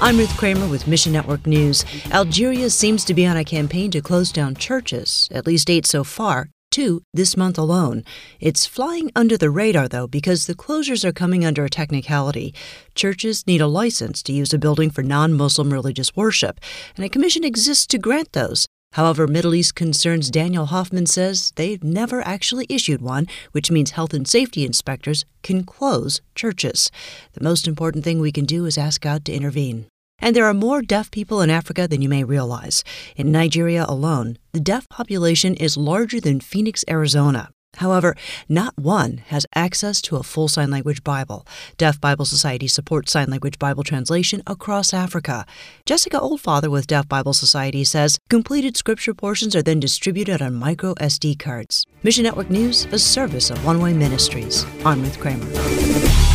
I'm Ruth Kramer with Mission Network News. Algeria seems to be on a campaign to close down churches, at least 8 so far, 2 this month alone. It's flying under the radar, though, because the closures are coming under a technicality. Churches need a license to use a building for non-Muslim religious worship, and a commission exists to grant those. However, Middle East Concerns Daniel Hoffman says they've never actually issued one, which means health and safety inspectors can close churches. The most important thing we can do is ask God to intervene. And there are more deaf people in Africa than you may realize. In Nigeria alone, the deaf population is larger than Phoenix, Arizona. However, not one has access to a full sign language Bible. Deaf Bible Society supports sign language Bible translation across Africa. Jessica Oldfather with Deaf Bible Society says completed scripture portions are then distributed on micro SD cards. Mission Network News, a service of One Way Ministries. I'm Ruth Kramer.